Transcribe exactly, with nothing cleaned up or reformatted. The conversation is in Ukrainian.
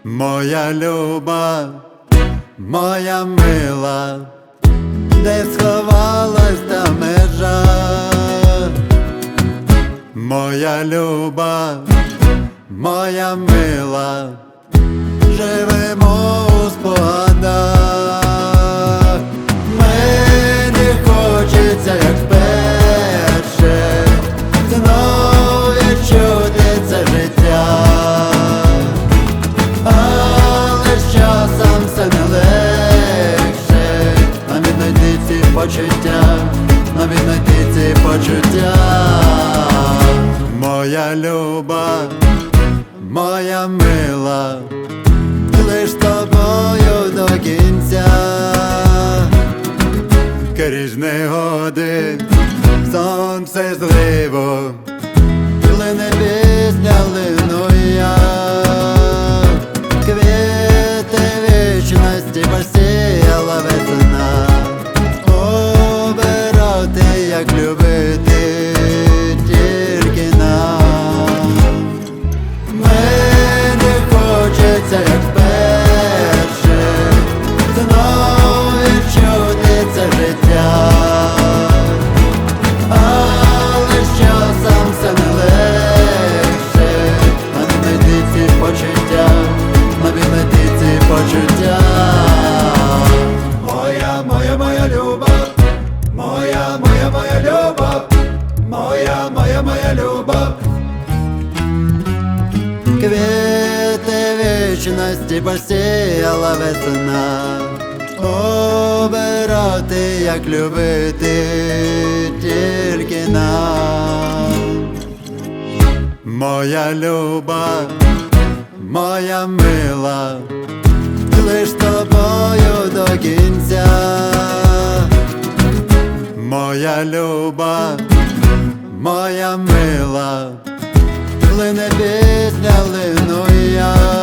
Моя люба, моя мила, де сховалась та межа, моя люба, моя мила, живемо у спогадах. Мені хочеться, як вперше, знов відчути це життя. Але з часом все не легше, нам віднайти ці почуття, нам віднайти ці почуття. Моя люба, моя мила, лиш з тобою до кінця. Крізь негоди, сонце зливо, лине пісня, лину я. Квіти вічності посіяла весна, обирати, як любити тільки нам. Мені хочеться, як вперше, знов відчути це життя. Але з часом все не легше, нам знайти ці почуття, нам віднайти ці почуття. Моя, моя, моя любов, моя, моя, моя любов, моя, моя, моя любов. Квіти вічності посіяла весна, обирати, як любити тільки нам. Моя люба, моя мила, лиш з тобою до кінця. Моя люба, моя мила, лине пісня, лину я.